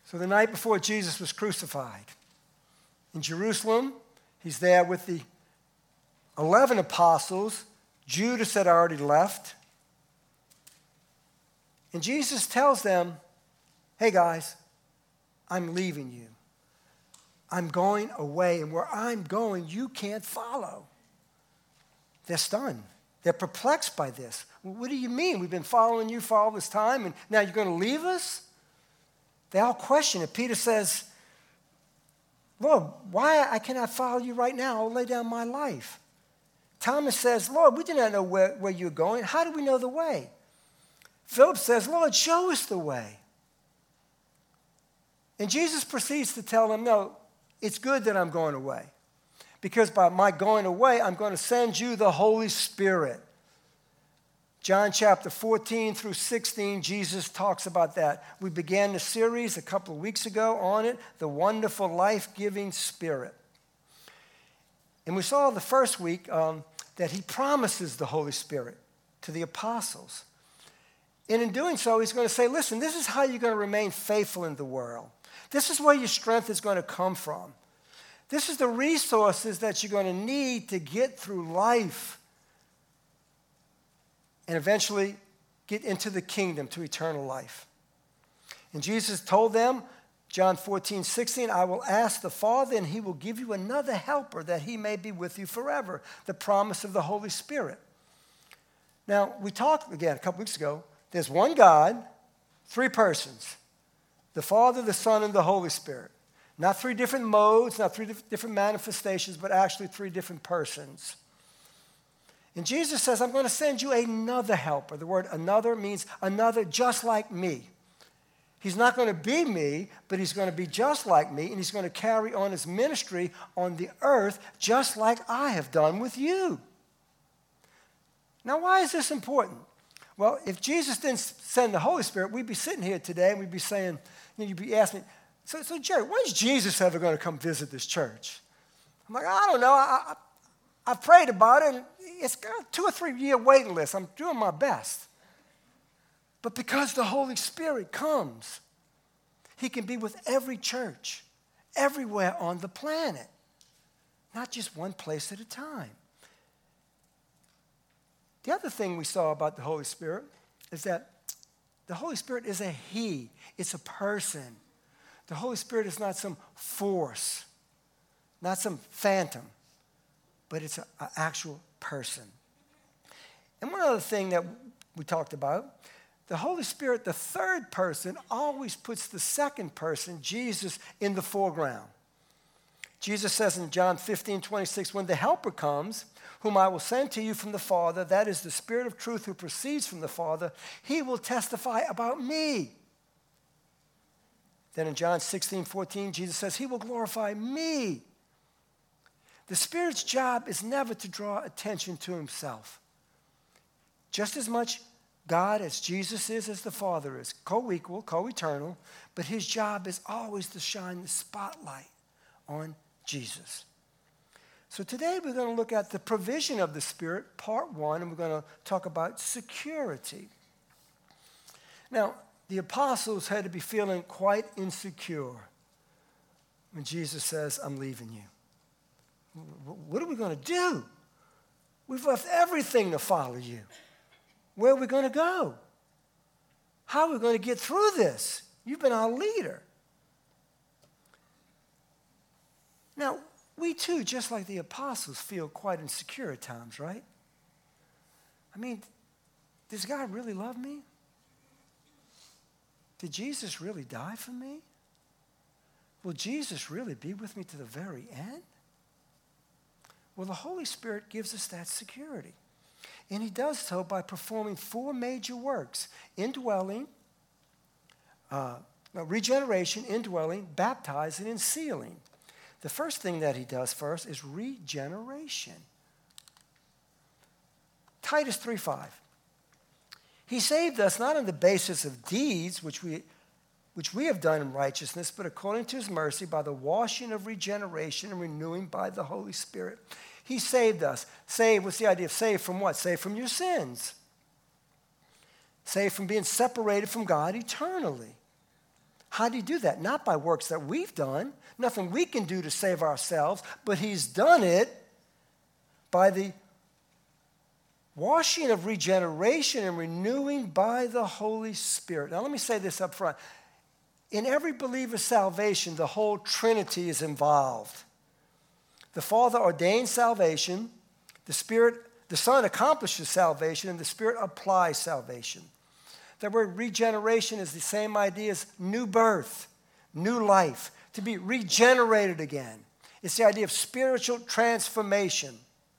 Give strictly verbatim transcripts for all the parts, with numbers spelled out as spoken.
So the night before Jesus was crucified, in Jerusalem, he's there with the eleven apostles. Judas had already left. And Jesus tells them, hey guys, I'm leaving you. I'm going away, and where I'm going, you can't follow. They're stunned. They're perplexed by this. What do you mean? We've been following you for all this time, and now you're going to leave us? They all question it. Peter says, Lord, why I cannot follow you right now? I'll lay down my life. Thomas says, Lord, we do not know where, where you're going. How do we know the way? Philip says, Lord, show us the way. And Jesus proceeds to tell them, no, it's good that I'm going away. Because by my going away, I'm going to send you the Holy Spirit. John chapter fourteen through sixteen, Jesus talks about that. We began the series a couple of weeks ago on it, the wonderful life-giving Spirit. And we saw the first week um, that he promises the Holy Spirit to the apostles. And in doing so, he's going to say, listen, this is how you're going to remain faithful in the world. This is where your strength is going to come from. This is the resources that you're going to need to get through life and eventually get into the kingdom, to eternal life. And Jesus told them, John fourteen, sixteen, I will ask the Father, and he will give you another helper that he may be with you forever, the promise of the Holy Spirit. Now, we talked again a couple weeks ago. There's one God, three persons, the Father, the Son, and the Holy Spirit. Not three different modes, not three different manifestations, but actually three different persons. And Jesus says, I'm going to send you another helper. The word another means another just like me. He's not going to be me, but he's going to be just like me, and he's going to carry on his ministry on the earth just like I have done with you. Now, why is this important? Well, if Jesus didn't send the Holy Spirit, we'd be sitting here today and we'd be saying, you know, you'd be asking me, so, so Jerry, when's Jesus ever going to come visit this church? I'm like, I don't know. I, I, I've prayed about it, and it's got a two or three year waiting list. I'm doing my best. But because the Holy Spirit comes, he can be with every church, everywhere on the planet, not just one place at a time. The other thing we saw about the Holy Spirit is that the Holy Spirit is a he. It's a person. The Holy Spirit is not some force, not some phantom, but it's an actual person. And one other thing that we talked about, the Holy Spirit, the third person, always puts the second person, Jesus, in the foreground. Jesus says in John fifteen, twenty-six, when the Helper comes, whom I will send to you from the Father, that is the Spirit of truth who proceeds from the Father, he will testify about me. Then in John sixteen, fourteen, Jesus says, he will glorify me. The Spirit's job is never to draw attention to himself. Just as much God as Jesus is, as the Father is, co-equal, co-eternal, but his job is always to shine the spotlight on Jesus. So today we're going to look at the provision of the Spirit, part one, and we're going to talk about security. Now, the apostles had to be feeling quite insecure when Jesus says, I'm leaving you. What are we going to do? We've left everything to follow you. Where are we going to go? How are we going to get through this? You've been our leader. Now, we too, just like the apostles, feel quite insecure at times, right? I mean, does God really love me? Did Jesus really die for me? Will Jesus really be with me to the very end? Well, the Holy Spirit gives us that security. And he does so by performing four major works: indwelling, uh, regeneration, indwelling, baptizing, and sealing. The first thing that he does first is regeneration. Titus three five. He saved us not on the basis of deeds, which we, which we have done in righteousness, but according to his mercy, by the washing of regeneration and renewing by the Holy Spirit. He saved us. Saved, what's the idea of saved from what? Saved from your sins. Saved from being separated from God eternally. How do you do that? Not by works that we've done, nothing we can do to save ourselves, but he's done it by the washing of regeneration and renewing by the Holy Spirit. Now let me say this up front. In every believer's salvation, the whole Trinity is involved. The Father ordains salvation, the Spirit, the Son accomplishes salvation, and the Spirit applies salvation. The word regeneration is the same idea as new birth, new life, to be regenerated again. It's the idea of spiritual transformation.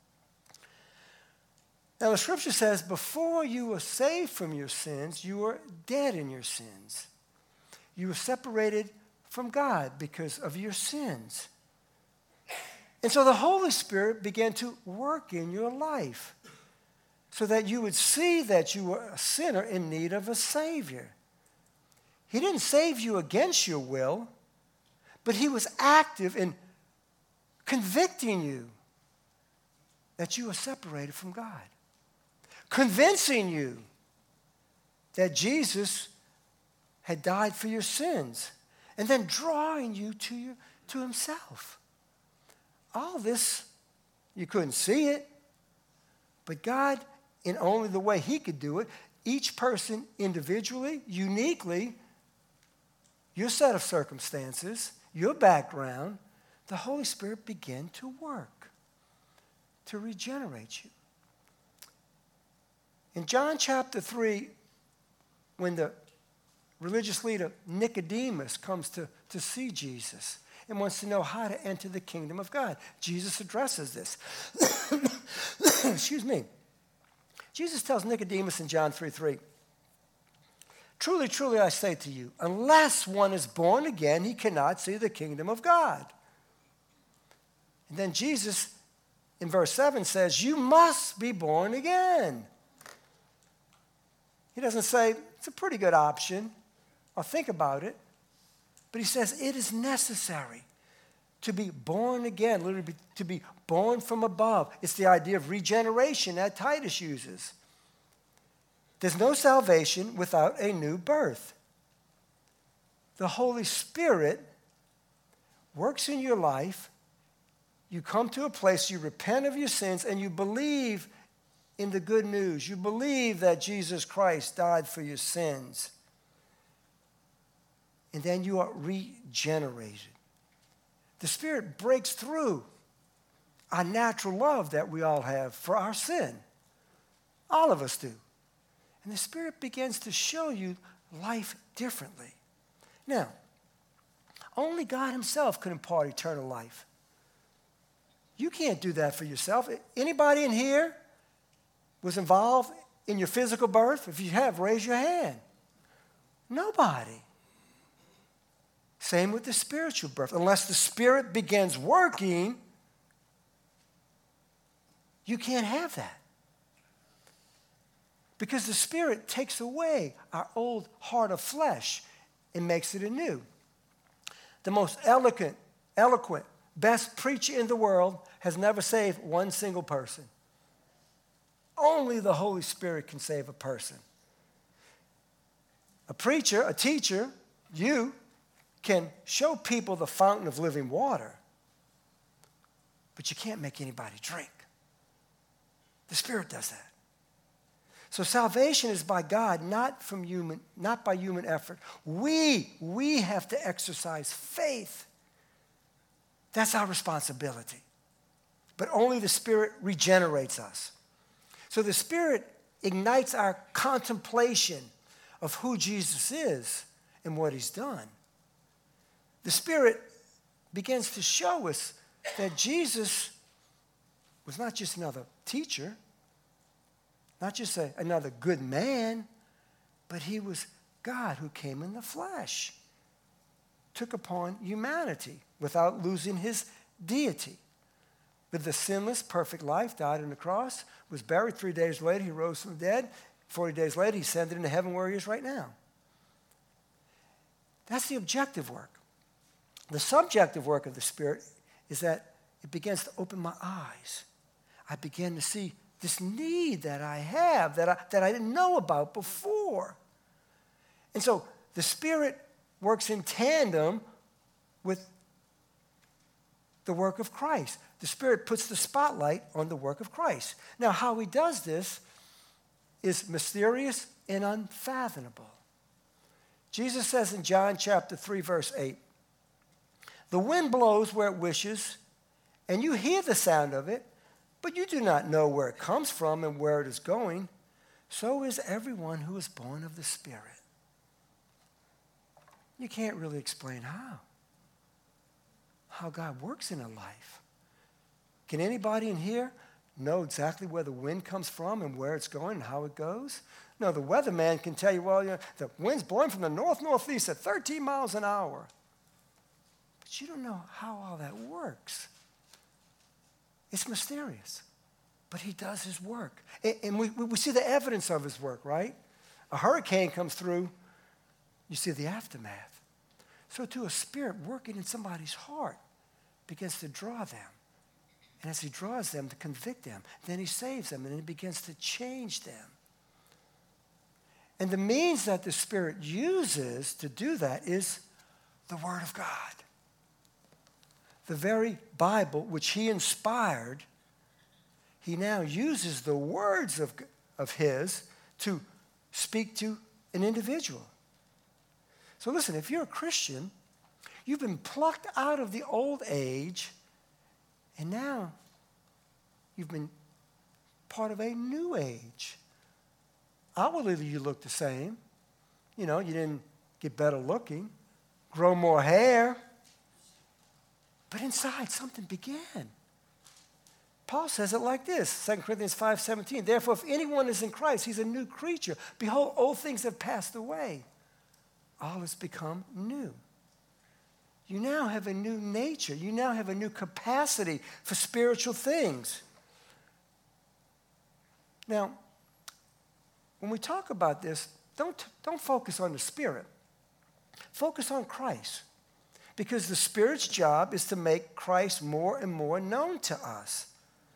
Now, the scripture says, before you were saved from your sins, you were dead in your sins. You were separated from God because of your sins. And so the Holy Spirit began to work in your life so that you would see that you were a sinner in need of a Savior. He didn't save you against your will, but he was active in convicting you that you were separated from God, convincing you that Jesus had died for your sins, and then drawing you to, your, to himself. All this, you couldn't see it, but God, in only the way he could do it, each person individually, uniquely, your set of circumstances, your background, the Holy Spirit began to work to regenerate you. In John chapter three, when the religious leader Nicodemus comes to, to see Jesus and wants to know how to enter the kingdom of God, Jesus addresses this. Excuse me. Jesus tells Nicodemus in John three three, truly, truly, I say to you, unless one is born again, he cannot see the kingdom of God. And then Jesus, in verse seven, says, you must be born again. He doesn't say, it's a pretty good option, or think about it. But he says, it is necessary to be born again, literally to be born from above. It's the idea of regeneration that Titus uses. There's no salvation without a new birth. The Holy Spirit works in your life. You come to a place, you repent of your sins, and you believe in the good news. You believe that Jesus Christ died for your sins. And then you are regenerated. The Spirit breaks through our natural love that we all have for our sin. All of us do. And the Spirit begins to show you life differently. Now, only God himself can impart eternal life. You can't do that for yourself. Anybody in here was involved in your physical birth? If you have, raise your hand. Nobody. Same with the spiritual birth. Unless the Spirit begins working, you can't have that. Because the Spirit takes away our old heart of flesh and makes it anew. The most eloquent, eloquent, best preacher in the world has never saved one single person. Only the Holy Spirit can save a person. A preacher, a teacher, you can show people the fountain of living water, but you can't make anybody drink. The Spirit does that. So salvation is by God, not from human, not by human effort. We, we have to exercise faith. That's our responsibility. But only the Spirit regenerates us. So the Spirit ignites our contemplation of who Jesus is and what he's done. The Spirit begins to show us that Jesus was not just another teacher, not just a, another good man, but he was God who came in the flesh, took upon humanity without losing his deity. Lived the sinless, perfect life, died on the cross, was buried. Three days later, he rose from the dead. Forty days later, he ascended into heaven where he is right now. That's the objective work. The subjective work of the Spirit is that it begins to open my eyes. I begin to see this need that I have, that I, that I didn't know about before. And so the Spirit works in tandem with the work of Christ. The Spirit puts the spotlight on the work of Christ. Now, how he does this is mysterious and unfathomable. Jesus says in John chapter three, verse eight, "The wind blows where it wishes, and you hear the sound of it, but you do not know where it comes from and where it is going. So is everyone who is born of the Spirit." You can't really explain how. How God works in a life. Can anybody in here know exactly where the wind comes from and where it's going and how it goes? No, the weatherman can tell you, well, you know, the wind's blowing from the north-northeast at thirteen miles an hour. But you don't know how all that works. It's mysterious. But he does his work. And we, we see the evidence of his work, right? A hurricane comes through, you see the aftermath. So too, a spirit working in somebody's heart begins to draw them. And as he draws them, to convict them, then he saves them, and then he begins to change them. And the means that the Spirit uses to do that is the Word of God. The very Bible, which he inspired, he now uses the words of, of his to speak to an individual. So listen, if you're a Christian, you've been plucked out of the old age, and now you've been part of a new age. Outwardly, you look the same. You know, you didn't get better looking, grow more hair. But inside, something began. Paul says it like this, Second Corinthians five seventeen. "Therefore, if anyone is in Christ, he's a new creature. Behold, old things have passed away. All has become new." You now have a new nature. You now have a new capacity for spiritual things. Now, when we talk about this, don't, don't focus on the Spirit. Focus on Christ. Because the Spirit's job is to make Christ more and more known to us.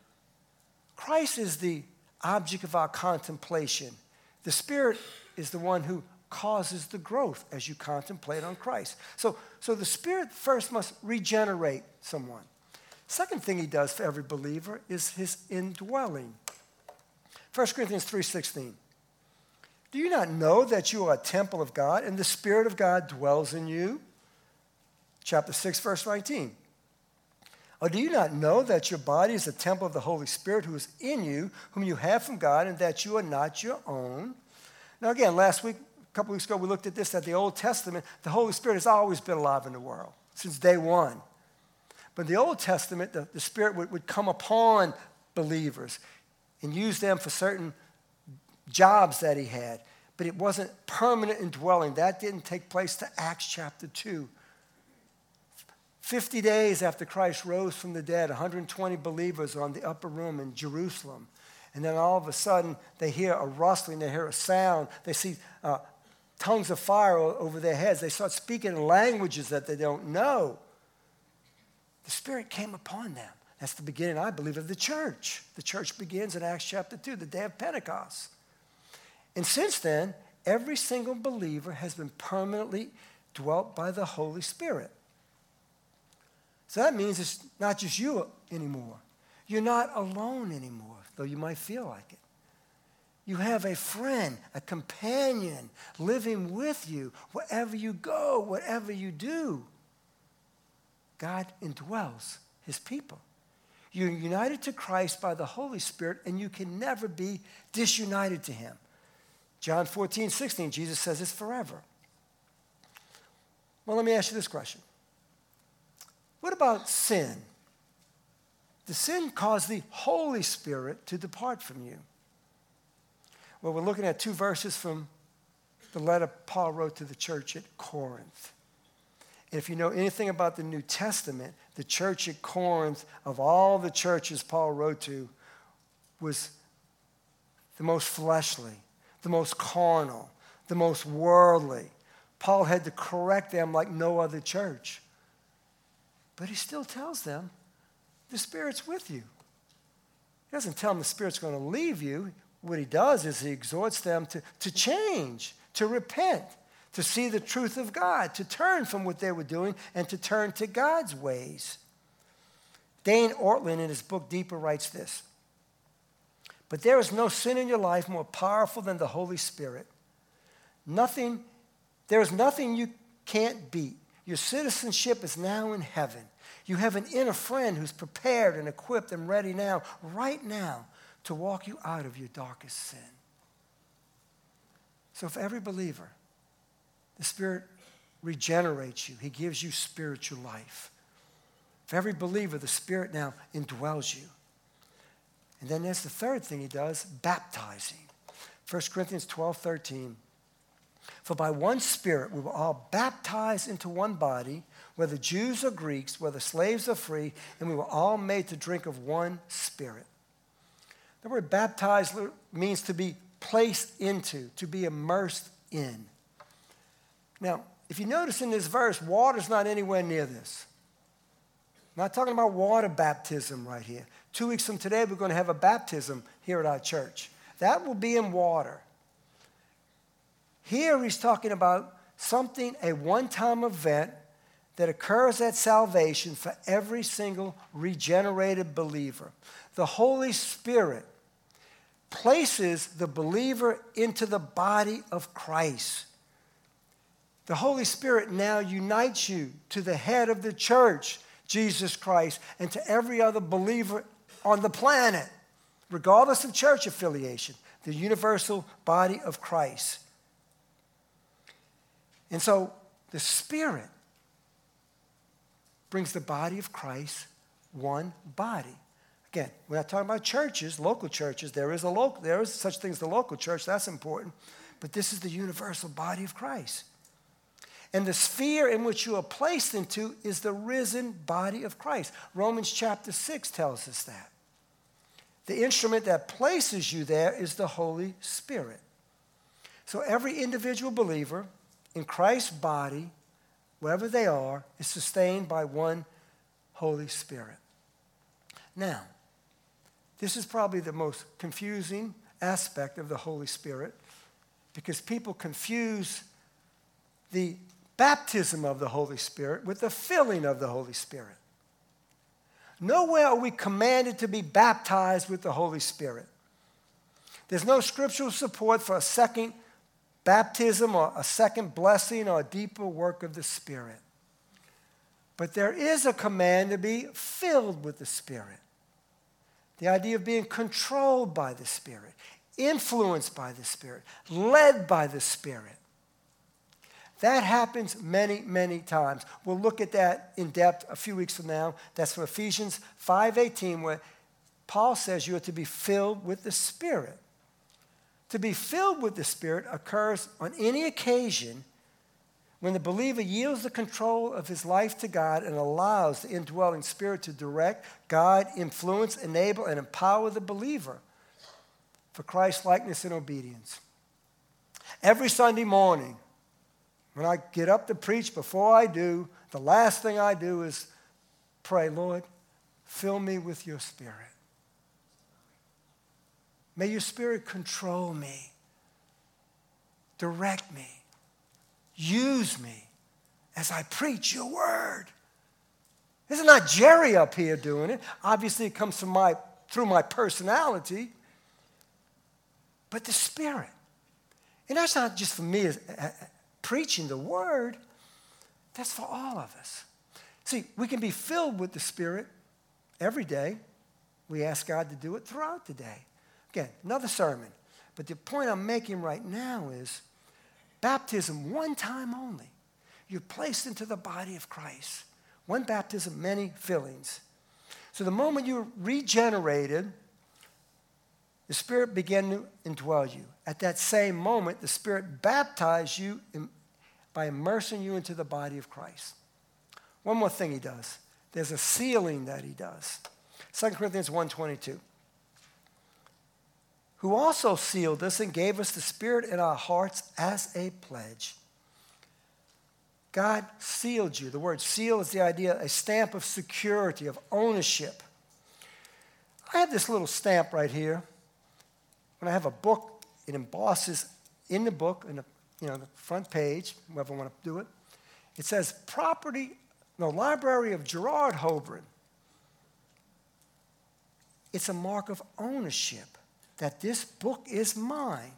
Christ is the object of our contemplation. The Spirit is the one who causes the growth as you contemplate on Christ. So, so the Spirit first must regenerate someone. Second thing he does for every believer is his indwelling. First Corinthians three sixteen. "Do you not know that you are a temple of God and the Spirit of God dwells in you?" Chapter six, verse nineteen. "Or do you not know that your body is a temple of the Holy Spirit who is in you, whom you have from God, and that you are not your own?" Now again, last week, a couple weeks ago, we looked at this, that the Old Testament, the Holy Spirit has always been alive in the world, since day one. But in the Old Testament, the, the Spirit would, would come upon believers and use them for certain jobs that he had. But it wasn't permanent indwelling. That didn't take place to Acts chapter two. Fifty days after Christ rose from the dead, one hundred twenty believers are on the upper room in Jerusalem. And then all of a sudden, they hear a rustling, they hear a sound, they see uh, tongues of fire over their heads. They start speaking in languages that they don't know. The Spirit came upon them. That's the beginning, I believe, of the church. The church begins in Acts chapter two, the day of Pentecost. And since then, every single believer has been permanently dwelt by the Holy Spirit. So that means it's not just you anymore. You're not alone anymore, though you might feel like it. You have a friend, a companion living with you wherever you go, whatever you do. God indwells his people. You're united to Christ by the Holy Spirit, and you can never be disunited to him. John fourteen sixteen, Jesus says it's forever. Well, let me ask you this question. What about sin? Does sin cause the Holy Spirit to depart from you? Well, we're looking at two verses from the letter Paul wrote to the church at Corinth. And if you know anything about the New Testament, the church at Corinth, of all the churches Paul wrote to, was the most fleshly, the most carnal, the most worldly. Paul had to correct them like no other church. But he still tells them, the Spirit's with you. He doesn't tell them the Spirit's going to leave you. What he does is he exhorts them to, to change, to repent, to see the truth of God, to turn from what they were doing and to turn to God's ways. Dane Ortlund, in his book Deeper, writes this: "But there is no sin in your life more powerful than the Holy Spirit. Nothing, there is nothing you can't beat. Your citizenship is now in heaven. You have an inner friend who's prepared and equipped and ready now, right now, to walk you out of your darkest sin." So for every believer, the Spirit regenerates you. He gives you spiritual life. For every believer, the Spirit now indwells you. And then there's the third thing he does, baptizing. First Corinthians twelve thirteen. "For by one Spirit we were all baptized into one body, whether Jews or Greeks, whether slaves or free, and we were all made to drink of one Spirit." The word baptized means to be placed into, to be immersed in. Now, if you notice in this verse, water's not anywhere near this. I'm not talking about water baptism right here. Two weeks from today, we're going to have a baptism here at our church. That will be in water. Here he's talking about something, a one-time event that occurs at salvation for every single regenerated believer. The Holy Spirit places the believer into the body of Christ. The Holy Spirit now unites you to the head of the church, Jesus Christ, and to every other believer on the planet, regardless of church affiliation, the universal body of Christ. And so the Spirit brings the body of Christ one body. Again, we're not talking about churches, local churches. There is a local, there is such thing as the local church. That's important. But this is the universal body of Christ. And the sphere in which you are placed into is the risen body of Christ. Romans chapter six tells us that. The instrument that places you there is the Holy Spirit. So every individual believer in Christ's body, wherever they are, is sustained by one Holy Spirit. Now, this is probably the most confusing aspect of the Holy Spirit, because people confuse the baptism of the Holy Spirit with the filling of the Holy Spirit. Nowhere are we commanded to be baptized with the Holy Spirit. There's no scriptural support for a second baptism or a second blessing or a deeper work of the Spirit. But there is a command to be filled with the Spirit. The idea of being controlled by the Spirit, influenced by the Spirit, led by the Spirit. That happens many, many times. We'll look at that in depth a few weeks from now. That's from Ephesians five eighteen, where Paul says you are to be filled with the Spirit. To be filled with the Spirit occurs on any occasion when the believer yields the control of his life to God and allows the indwelling Spirit to direct, guide, influence, enable, and empower the believer for Christ's likeness and obedience. Every Sunday morning, when I get up to preach, before I do, the last thing I do is pray, Lord, fill me with your Spirit. May your Spirit control me, direct me, use me as I preach your word. This is not Jerry up here doing it. Obviously, it comes from my, through my personality, but the Spirit. And that's not just for me as, uh, preaching the word. That's for all of us. See, we can be filled with the Spirit every day. We ask God to do it throughout the day. Again, another sermon. But the point I'm making right now is baptism, one time only. You're placed into the body of Christ. One baptism, many fillings. So the moment you're regenerated, the Spirit began to indwell you. At that same moment, the Spirit baptized you in, by immersing you into the body of Christ. One more thing he does. There's a sealing that he does. Second Corinthians one twenty-two. Who also sealed us and gave us the Spirit in our hearts as a pledge. God sealed you. The word seal is the idea, a stamp of security, of ownership. I have this little stamp right here. When I have a book, it embosses in the book, in a you know, the front page, whoever want to do it. It says property, no, Library of Gerard Hobron. It's a mark of ownership that this book is mine.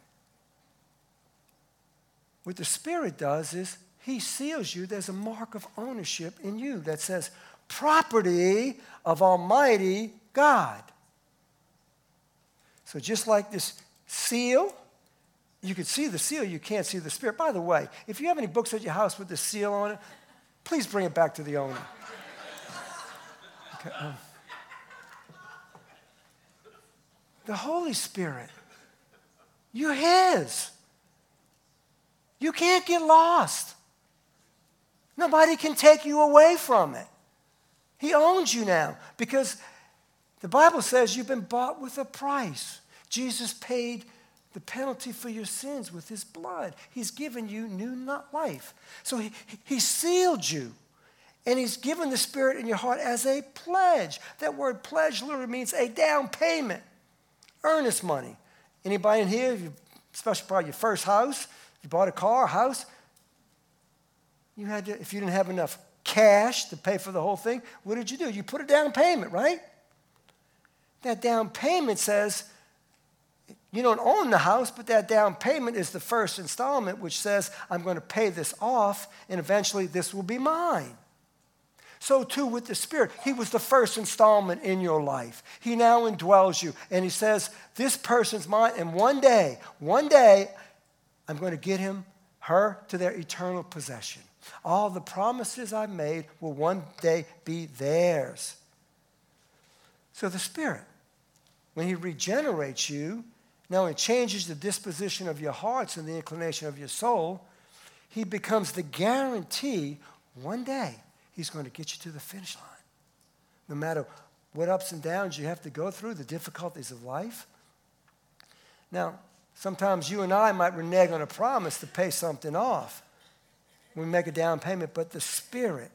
What the Spirit does is he seals you. There's a mark of ownership in you that says property of Almighty God. So just like this seal, you can see the seal, you can't see the Spirit. By the way, if you have any books at your house with the seal on it, please bring it back to the owner. Okay, um, the Holy Spirit, you're His. You can't get lost. Nobody can take you away from it. He owns you now because the Bible says you've been bought with a price. Jesus paid the penalty for your sins with His blood. He's given you new life. So he, he sealed you. And He's given the Spirit in your heart as a pledge. That word pledge literally means a down payment. Earnest money. Anybody in here, especially probably your first house, you bought a car, a house, you had to, if you didn't have enough cash to pay for the whole thing, what did you do? You put a down payment, right? That down payment says, you don't own the house, but that down payment is the first installment, which says, I'm going to pay this off, and eventually this will be mine. So too with the Spirit. He was the first installment in your life. He now indwells you, and He says, this person's mine, and one day, one day, I'm going to get him, her, to their eternal possession. All the promises I made will one day be theirs. So the Spirit, when He regenerates you, now it changes the disposition of your hearts and the inclination of your soul. He becomes the guarantee one day He's going to get you to the finish line. No matter what ups and downs you have to go through, the difficulties of life. Now, sometimes you and I might renege on a promise to pay something off. We make a down payment, but the Spirit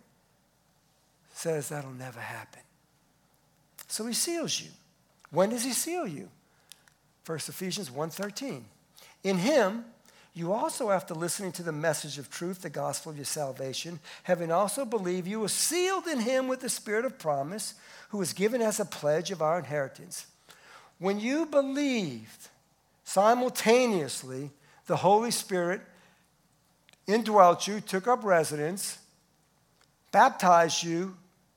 says that'll never happen. So He seals you. When does He seal you? First Ephesians one thirteen. In Him, you also, after listening to the message of truth, the gospel of your salvation, having also believed, you were sealed in Him with the Spirit of promise, who was given as a pledge of our inheritance. When you believed, simultaneously, the Holy Spirit indwelt you, took up residence, baptized you,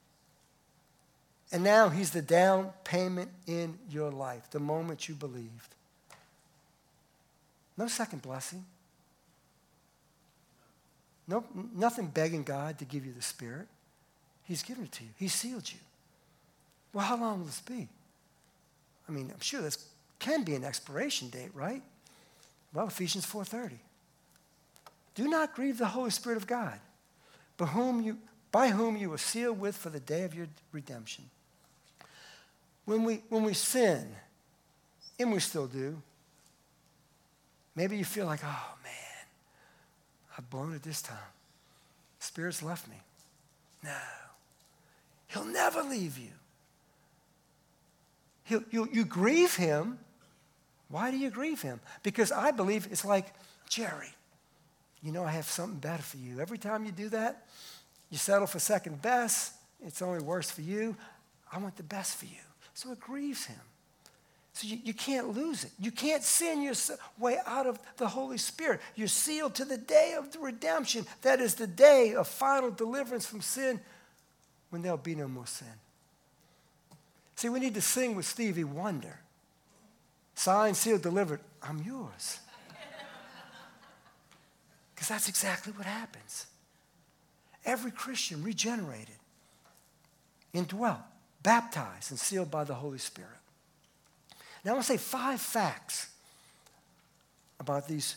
and now He's the down payment in your life, the moment you believed. No second blessing. No, nothing begging God to give you the Spirit. He's given it to you. He sealed you. Well, how long will this be? I mean, I'm sure this can be an expiration date, right? Well, Ephesians four thirty. Do not grieve the Holy Spirit of God, by whom you, by whom you were sealed with for the day of your redemption. When we, when we sin, and we still do, maybe you feel like, oh, man, I've blown it this time. Spirit's left me. No. He'll never leave you. He'll, you, you grieve Him. Why do you grieve Him? Because I believe it's like, Jerry, you know I have something better for you. Every time you do that, you settle for second best. It's only worse for you. I want the best for you. So it grieves Him. So you, you can't lose it. You can't sin your way out of the Holy Spirit. You're sealed to the day of the redemption. That is the day of final deliverance from sin, when there'll be no more sin. See, we need to sing with Stevie Wonder. Signed, sealed, delivered, I'm yours. Because that's exactly what happens. Every Christian regenerated, indwelt, baptized, and sealed by the Holy Spirit. Now I want to say five facts about these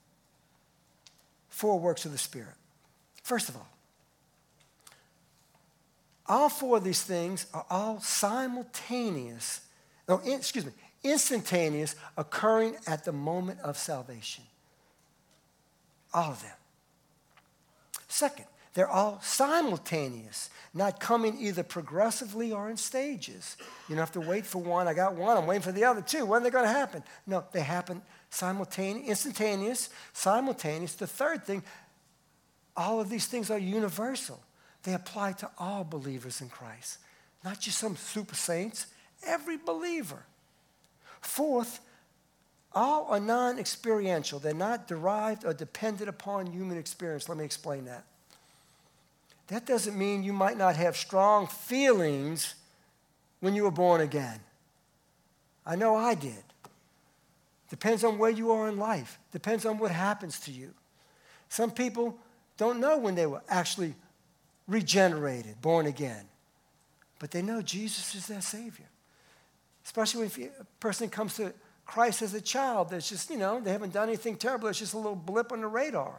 four works of the Spirit. First of all, all four of these things are all simultaneous, no, in, excuse me, instantaneous, occurring at the moment of salvation. All of them. Second, they're all simultaneous, not coming either progressively or in stages. You don't have to wait for one. I got one. I'm waiting for the other two. When are they going to happen? No, they happen simultaneous, instantaneous, simultaneous. The third thing, all of these things are universal. They apply to all believers in Christ, not just some super saints, every believer. Fourth, all are non-experiential. They're not derived or dependent upon human experience. Let me explain that. That doesn't mean you might not have strong feelings when you were born again. I know I did. Depends on where you are in life. Depends on what happens to you. Some people don't know when they were actually regenerated, born again. But they know Jesus is their Savior. Especially if a person comes to Christ as a child, that's just, you know, they haven't done anything terrible. It's just a little blip on the radar.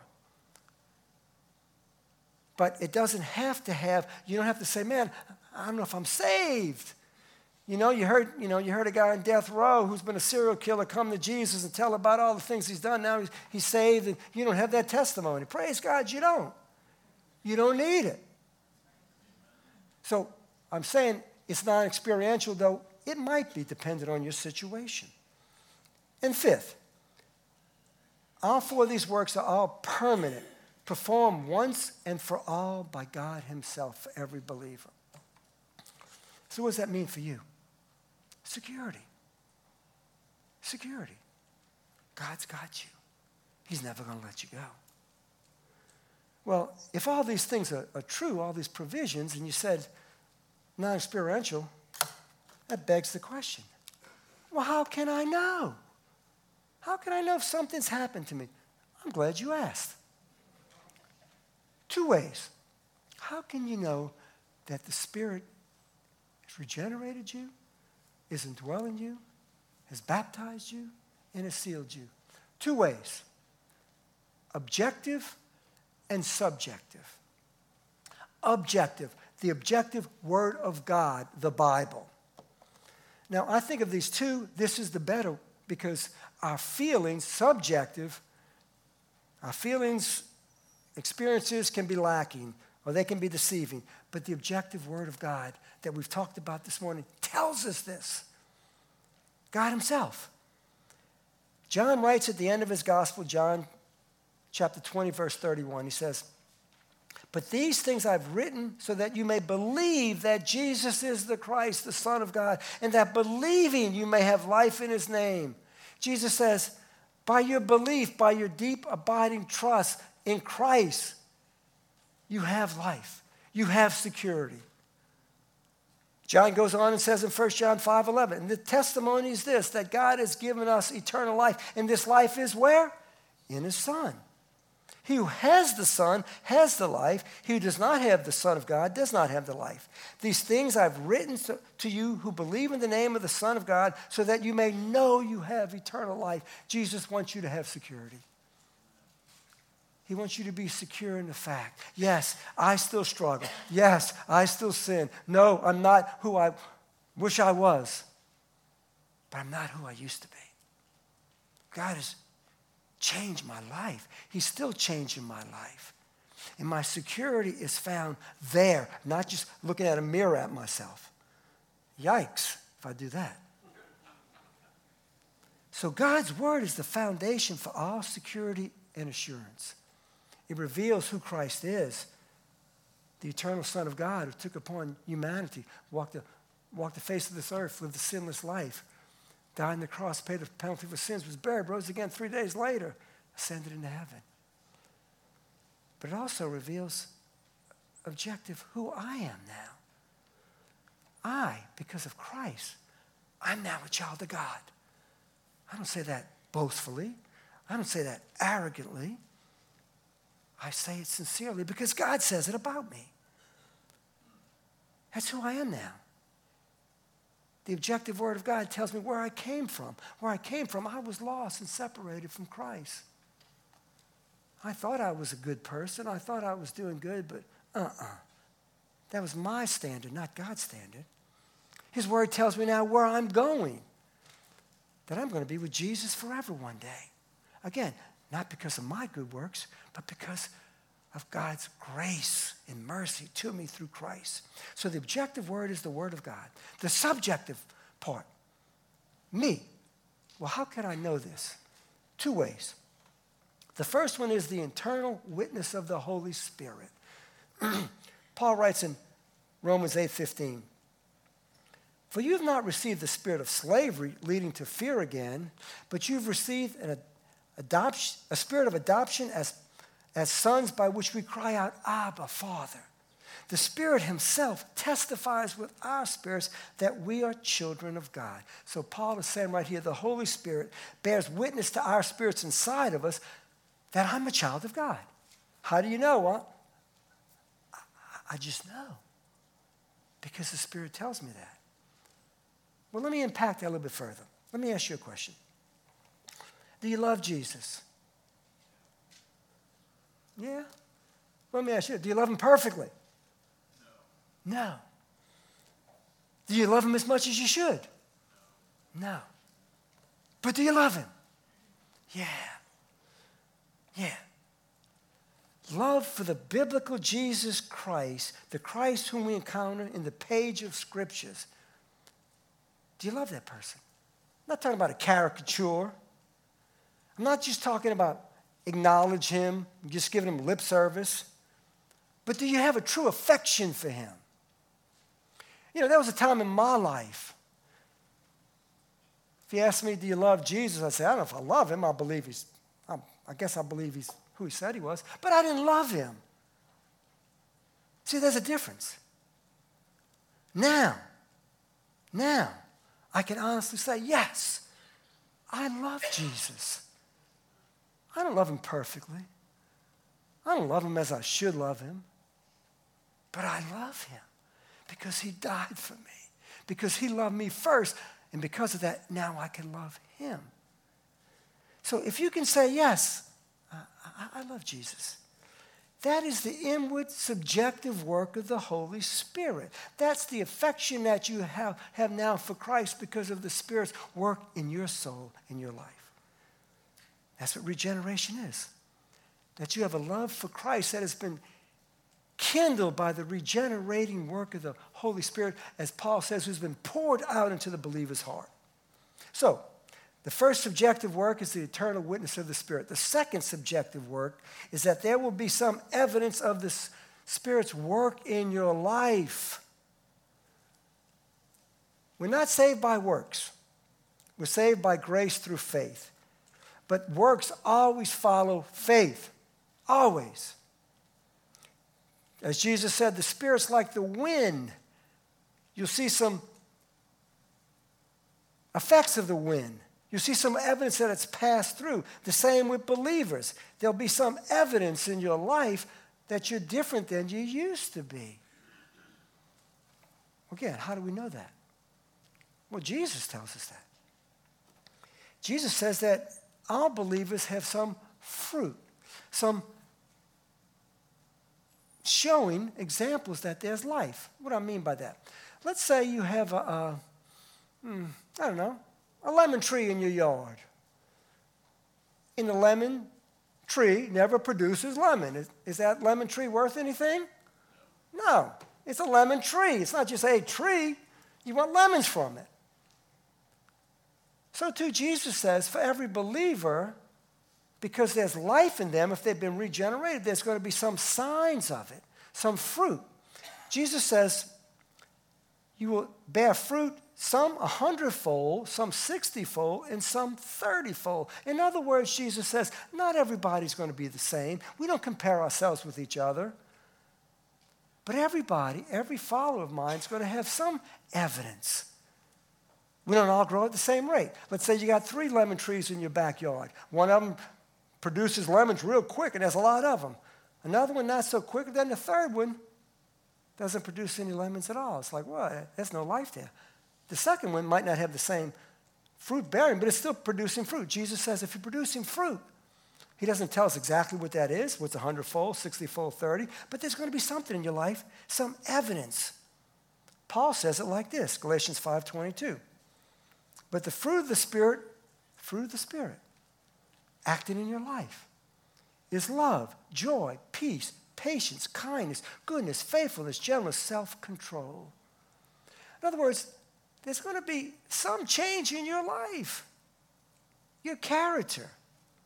But it doesn't have to have, you don't have to say, man, I don't know if I'm saved. You know, you heard, you know, you heard a guy on death row who's been a serial killer come to Jesus and tell about all the things he's done. Now he's, he's saved, and you don't have that testimony. Praise God, you don't. You don't need it. So I'm saying it's not experiential, though it might be dependent on your situation. And fifth, all four of these works are all permanent, performed once and for all by God himself for every believer. So what does that mean for you? Security. Security. God's got you. He's never going to let you go. Well, if all these things are, are true, all these provisions, and you said non-experiential, that begs the question, well, how can I know? How can I know if something's happened to me? I'm glad you asked. Two ways. How can you know that the Spirit has regenerated you, is indwelling you, has baptized you, and has sealed you? Two ways. Objective and subjective. Objective, the objective Word of God, the Bible. Now, I think of these two, this is the better, because our feelings, subjective, our feelings, experiences can be lacking, or they can be deceiving. But the objective Word of God that we've talked about this morning tells us this. God himself. John writes at the end of his gospel, John chapter twenty, verse thirty-one, he says, but these things I've written so that you may believe that Jesus is the Christ, the Son of God, and that believing you may have life in his name. Jesus says, by your belief, by your deep abiding trust in Christ, you have life. You have security. John goes on and says in First John five eleven, and the testimony is this, that God has given us eternal life, and this life is where? In his Son. He who has the Son has the life. He who does not have the Son of God does not have the life. These things I've written to you who believe in the name of the Son of God, so that you may know you have eternal life. Jesus wants you to have security. He wants you to be secure in the fact, yes, I still struggle. Yes, I still sin. No, I'm not who I wish I was. But I'm not who I used to be. God has changed my life. He's still changing my life. And my security is found there, not just looking at a mirror at myself. Yikes, if I do that. So God's word is the foundation for all security and assurance. It reveals who Christ is, the eternal Son of God who took upon humanity, walked the, walked the face of this earth, lived a sinless life, died on the cross, paid the penalty for sins, was buried, rose again three days later, ascended into heaven. But it also reveals objective who I am now. I, because of Christ, I'm now a child of God. I don't say that boastfully. I don't say that arrogantly. I say it sincerely because God says it about me. That's who I am now. The objective Word of God tells me where I came from. Where I came from, I was lost and separated from Christ. I thought I was a good person. I thought I was doing good, but uh-uh. That was my standard, not God's standard. His Word tells me now where I'm going. That I'm going to be with Jesus forever one day. Again, not because of my good works, but because of God's grace and mercy to me through Christ. So the objective word is the Word of God. The subjective part, me. Well, how can I know this? two ways. The first one is the internal witness of the Holy Spirit. Paul writes in Romans eight fifteen, "For you have not received the spirit of slavery leading to fear again, but you've received an adoption, a spirit of adoption as, as sons by which we cry out, Abba, Father. The Spirit himself testifies with our spirits that we are children of God." So Paul is saying right here, the Holy Spirit bears witness to our spirits inside of us that I'm a child of God. How do you know? Well, I just know. Because the Spirit tells me that. Well, let me unpack that a little bit further. Let me ask you a question. Do you love Jesus? Yeah? Let me ask you, do you love him perfectly? No. No. Do you love him as much as you should? No. But do you love him? Yeah. Yeah. Love for the biblical Jesus Christ, the Christ whom we encounter in the page of Scriptures. Do you love that person? I'm not talking about a caricature. I'm not just talking about acknowledge him, just giving him lip service. But do you have a true affection for him? You know, there was a time in my life, if you ask me, do you love Jesus? I'd say, I don't know if I love him. I believe he's, I, I guess I believe he's who he said he was. But I didn't love him. See, there's a difference. Now, now, I can honestly say, yes, I love Jesus. I don't love him perfectly. I don't love him as I should love him. But I love him because he died for me, because he loved me first. And because of that, now I can love him. So if you can say, yes, I, I love Jesus, that is the inward, subjective work of the Holy Spirit. That's the affection that you have, have now for Christ because of the Spirit's work in your soul, in your life. That's what regeneration is. That you have a love for Christ that has been kindled by the regenerating work of the Holy Spirit, as Paul says, who's been poured out into the believer's heart. So, the first subjective work is the eternal witness of the Spirit. The second subjective work is that there will be some evidence of the Spirit's work in your life. We're not saved by works. We're saved by grace through faith. But works always follow faith. Always. As Jesus said, the Spirit's like the wind. You'll see some effects of the wind. You'll see some evidence that it's passed through. The same with believers. There'll be some evidence in your life that you're different than you used to be. Again, how do we know that? Well, Jesus tells us that. Jesus says that all believers have some fruit, some showing examples that there's life. What do I mean by that? Let's say you have a, a hmm, I don't know, a lemon tree in your yard. And the lemon tree never produces lemon. Is, is that lemon tree worth anything? No. It's a lemon tree. It's not just a tree. You want lemons from it. So too, Jesus says, for every believer, because there's life in them, if they've been regenerated, there's going to be some signs of it, some fruit. Jesus says, you will bear fruit, some a hundredfold, some sixtyfold, and some thirtyfold. In other words, Jesus says, not everybody's going to be the same. We don't compare ourselves with each other. But everybody, every follower of mine is going to have some evidence. We don't all grow at the same rate. Let's say you got three lemon trees in your backyard. One of them produces lemons real quick, and there's a lot of them. Another one not so quick, and then the third one doesn't produce any lemons at all. It's like, well, there's no life there. The second one might not have the same fruit bearing, but it's still producing fruit. Jesus says if you're producing fruit, he doesn't tell us exactly what that is, what's a hundredfold, sixtyfold, thirty, but there's going to be something in your life, some evidence. Paul says it like this, Galatians five twenty-two. But the fruit of the Spirit, fruit of the Spirit, acting in your life, is love, joy, peace, patience, kindness, goodness, faithfulness, gentleness, self-control. In other words, there's going to be some change in your life, your character.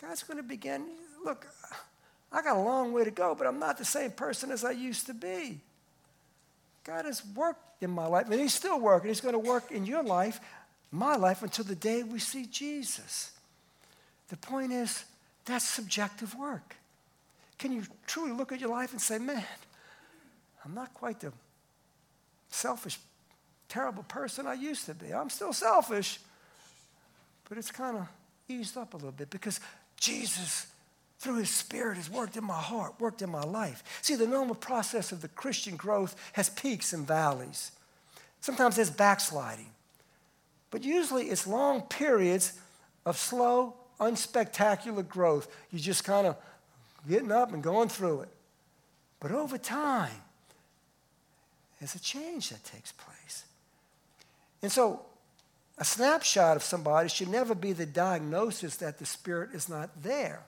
God's going to begin, look, I got a long way to go, but I'm not the same person as I used to be. God has worked in my life, and he's still working. He's going to work in your life, my life, until the day we see Jesus. The point is, that's subjective work. Can you truly look at your life and say, man, I'm not quite the selfish, terrible person I used to be. I'm still selfish, but it's kind of eased up a little bit because Jesus, through his Spirit, has worked in my heart, worked in my life. See, the normal process of the Christian growth has peaks and valleys. Sometimes there's backsliding. But usually it's long periods of slow, unspectacular growth. You're just kind of getting up and going through it. But over time, there's a change that takes place. And so a snapshot of somebody should never be the diagnosis that the Spirit is not there.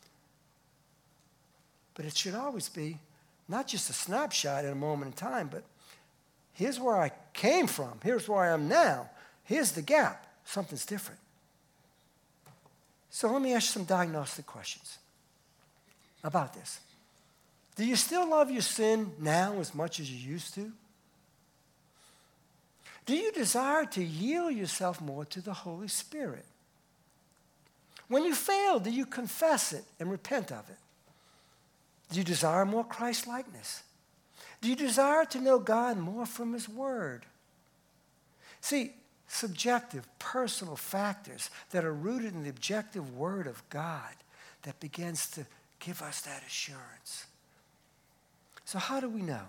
But it should always be not just a snapshot at a moment in time, but here's where I came from. Here's where I am now. Here's the gap. Something's different. So let me ask you some diagnostic questions about this. Do you still love your sin now as much as you used to? Do you desire to yield yourself more to the Holy Spirit? When you fail, do you confess it and repent of it? Do you desire more Christ-likeness? Do you desire to know God more from his word? See, subjective, personal factors that are rooted in the objective word of God that begins to give us that assurance. So how do we know?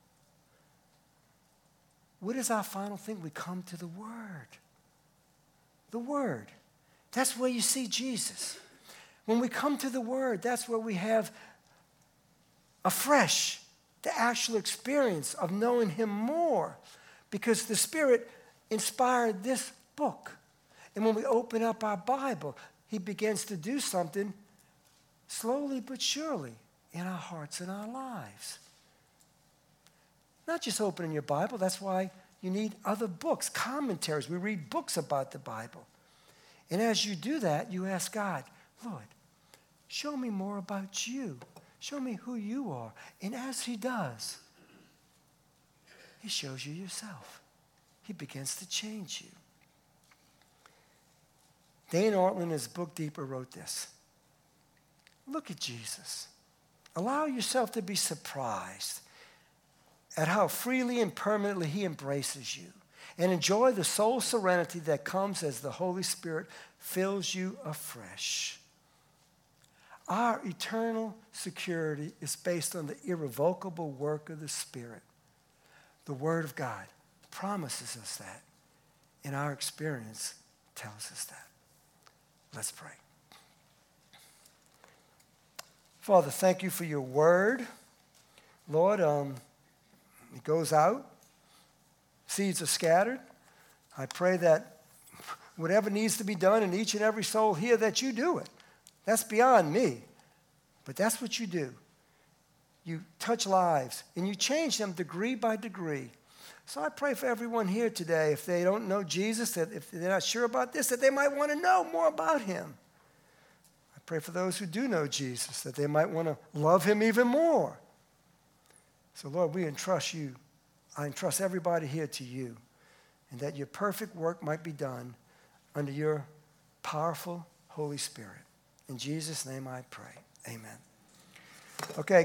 What is our final thing? We come to the Word. The Word. That's where you see Jesus. When we come to the Word, that's where we have afresh the actual experience of knowing him more, because the Spirit inspired this book. And when we open up our Bible, he begins to do something slowly but surely in our hearts and our lives. Not just opening your Bible. That's why you need other books, commentaries. We read books about the Bible. And as you do that, you ask God, Lord, show me more about you. Show me who you are. And as he does, he shows you yourself. He begins to change you. Dane Ortlund, in his book Deeper, wrote this. Look at Jesus. Allow yourself to be surprised at how freely and permanently he embraces you. And enjoy the soul serenity that comes as the Holy Spirit fills you afresh. Our eternal security is based on the irrevocable work of the Spirit. The Word of God promises us that, and our experience tells us that. Let's pray. Father, thank you for your word. Lord, um, it goes out. Seeds are scattered. I pray that whatever needs to be done in each and every soul here, that you do it. That's beyond me. But that's what you do. You touch lives, and you change them degree by degree. So I pray for everyone here today, if they don't know Jesus, that if they're not sure about this, that they might want to know more about him. I pray for those who do know Jesus, that they might want to love him even more. So Lord, we entrust you. I entrust everybody here to you, and that your perfect work might be done under your powerful Holy Spirit. In Jesus' name I pray. Amen. Okay.